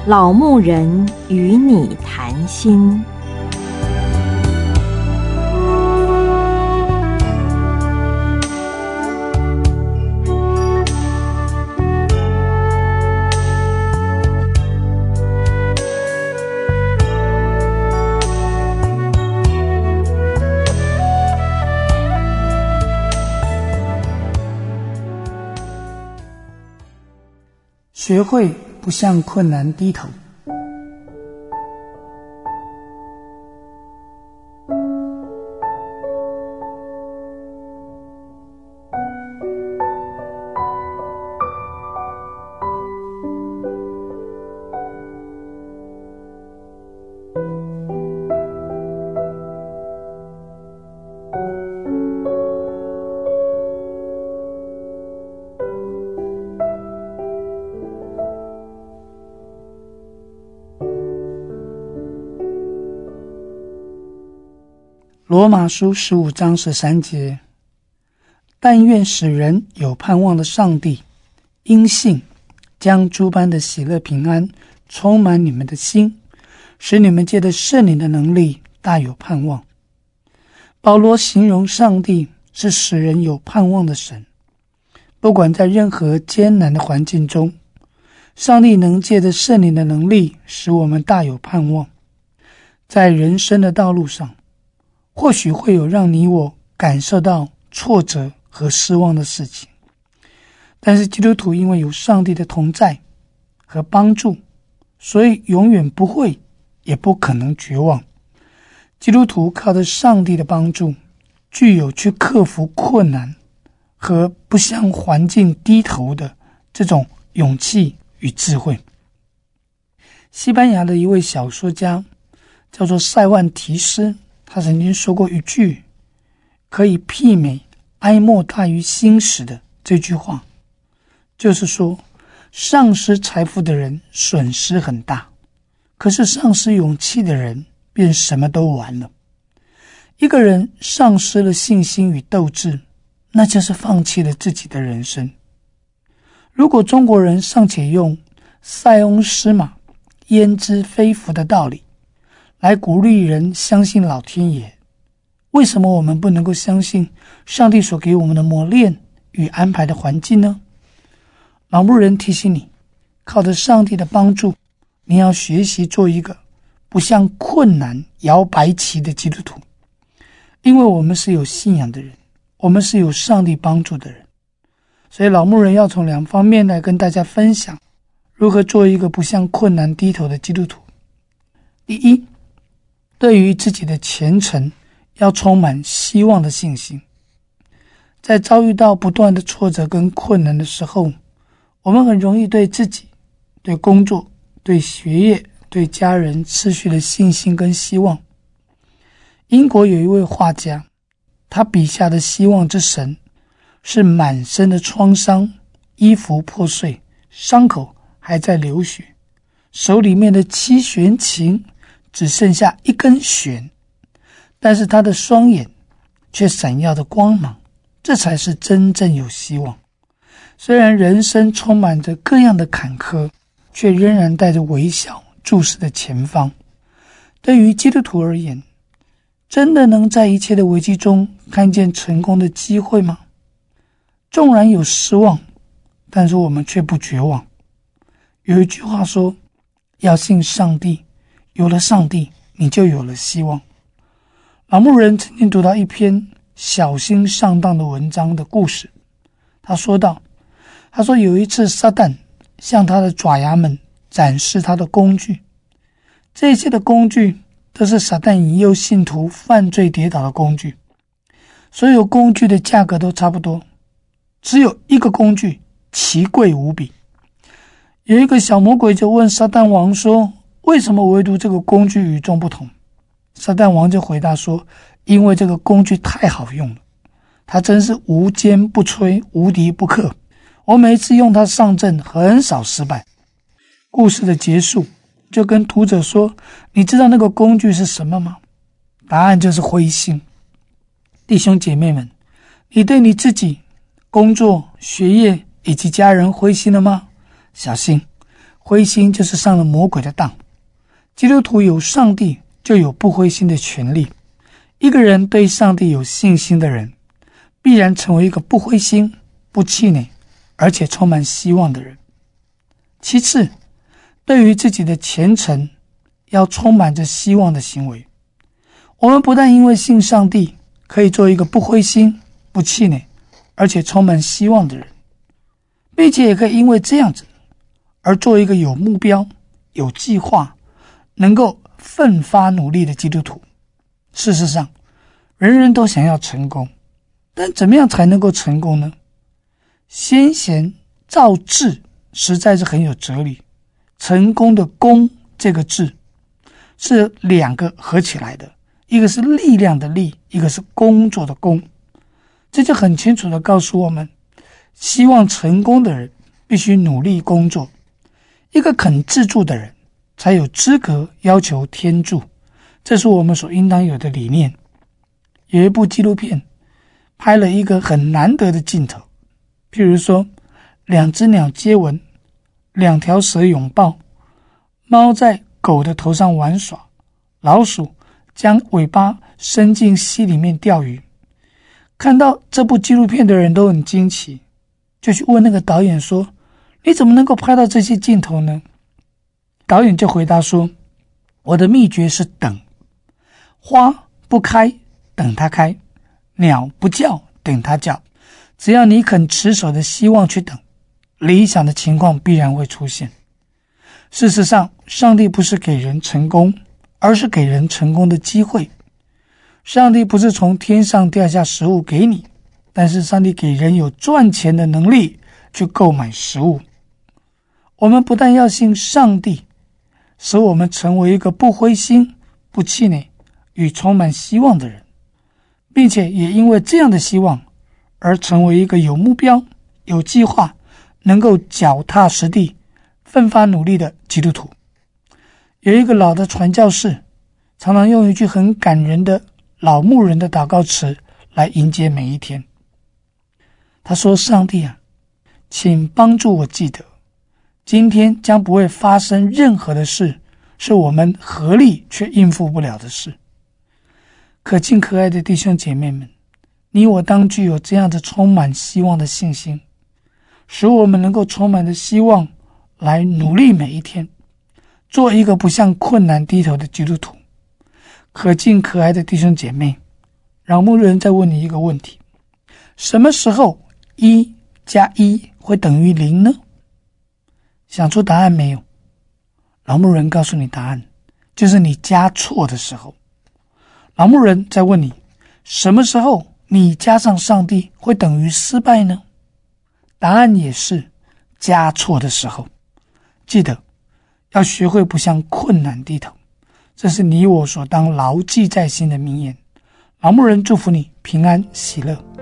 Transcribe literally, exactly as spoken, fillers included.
老牧人与你谈心。 学会不向困难低头。罗马书十五章十三节，但愿使人有盼望的上帝，因信将诸般的喜乐平安充满你们的心，使你们借着圣灵的能力大有盼望。保罗形容上帝是使人有盼望的神，不管在任何艰难的环境中，上帝能借着圣灵的能力使我们大有盼望。在人生的道路上，或许会有让你我感受到挫折和失望的事情，但是基督徒因为有上帝的同在和帮助，所以永远不会也不可能绝望。基督徒靠着上帝的帮助，具有去克服困难和不向环境低头的这种勇气与智慧。西班牙的一位小说家叫做塞万提斯，他曾经说过一句可以媲美哀莫大于心死的这句话，就是说，丧失财富的人损失很大，可是丧失勇气的人便什么都完了。一个人丧失了信心与斗志，那就是放弃了自己的人生。如果中国人尚且用塞翁失马焉知非福的道理来鼓励人相信老天爷，为什么我们不能够相信上帝所给我们的磨练与安排的环境呢？老牧人提醒你，靠着上帝的帮助，你要学习做一个不向困难摇白旗的基督徒。因为我们是有信仰的人，我们是有上帝帮助的人，所以老牧人要从两方面来跟大家分享如何做一个不向困难低头的基督徒。第一，对于自己的前程要充满希望的信心。在遭遇到不断的挫折跟困难的时候，我们很容易对自己、对工作、对学业、对家人失去了信心跟希望。英国有一位画家，他笔下的希望之神是满身的创伤，衣服破碎，伤口还在流血，手里面的七弦琴只剩下一根弦，但是他的双眼却闪耀着光芒，这才是真正有希望。虽然人生充满着各样的坎坷，却仍然带着微笑注视着前方。对于基督徒而言，真的能在一切的危机中看见成功的机会吗？纵然有失望，但是我们却不绝望。有一句话说，要信上帝，有了上帝，你就有了希望。老牧人曾经读到一篇小心上当的文章的故事，他说道，他说有一次撒旦向他的爪牙们展示他的工具，这一切的工具都是撒旦引诱信徒犯罪跌倒的工具，所有工具的价格都差不多，只有一个工具奇贵无比。有一个小魔鬼就问撒旦王说，为什么唯独这个工具与众不同？撒旦王就回答说，因为这个工具太好用了，它真是无坚不摧，无敌不克，我每次用它上阵很少失败。故事的结束就跟读者说，你知道那个工具是什么吗？答案就是灰心。弟兄姐妹们，你对你自己、工作、学业以及家人灰心了吗？小心， 灰心就是上了魔鬼的当。基督徒有上帝，就有不灰心的权利。一个人对上帝有信心的人，必然成为一个不灰心、不气馁，而且充满希望的人。其次，对于自己的前程，要充满着希望的行为。我们不但因为信上帝，可以做一个不灰心、不气馁，而且充满希望的人，并且也可以因为这样子，而做一个有目标、有计划，能够奋发努力的基督徒。事实上，人人都想要成功，但怎么样才能够成功呢？先贤造字实在是很有哲理。成功的功这个字是两个合起来的，一个是力量的力，一个是工作的工。这就很清楚地告诉我们，希望成功的人必须努力工作。一个肯自助的人才有资格要求天助，这是我们所应当有的理念。有一部纪录片拍了一个很难得的镜头，譬如说两只鸟接吻，两条蛇拥抱，猫在狗的头上玩耍，老鼠将尾巴伸进溪里面钓鱼。看到这部纪录片的人都很惊奇，就去问那个导演说，你怎么能够拍到这些镜头呢？导演就回答说，我的秘诀是等，花不开等它开，鸟不叫等它叫，只要你肯持守的希望去等，理想的情况必然会出现。事实上，上帝不是给人成功，而是给人成功的机会。上帝不是从天上掉下食物给你，但是上帝给人有赚钱的能力去购买食物。我们不但要信上帝，使我们成为一个不灰心、不气馁与充满希望的人，并且也因为这样的希望而成为一个有目标、有计划，能够脚踏实地、奋发努力的基督徒。有一个老的传教士，常常用一句很感人的老牧人的祷告词来迎接每一天。他说，上帝啊，请帮助我记得，今天将不会发生任何的事是我们合力却应付不了的事。可敬可爱的弟兄姐妹们，你我当具有这样的充满希望的信心，使我们能够充满着希望来努力每一天，做一个不向困难低头的基督徒。可敬可爱的弟兄姐妹，让牧人再问你一个问题，什么时候一加一会等于零呢？想出答案没有？老牧人告诉你答案，就是你加错的时候。老牧人再问你，什么时候你加上上帝会等于失败呢？答案也是加错的时候。记得要学会不向困难低头，这是你我所当牢记在心的名言。老牧人祝福你平安喜乐。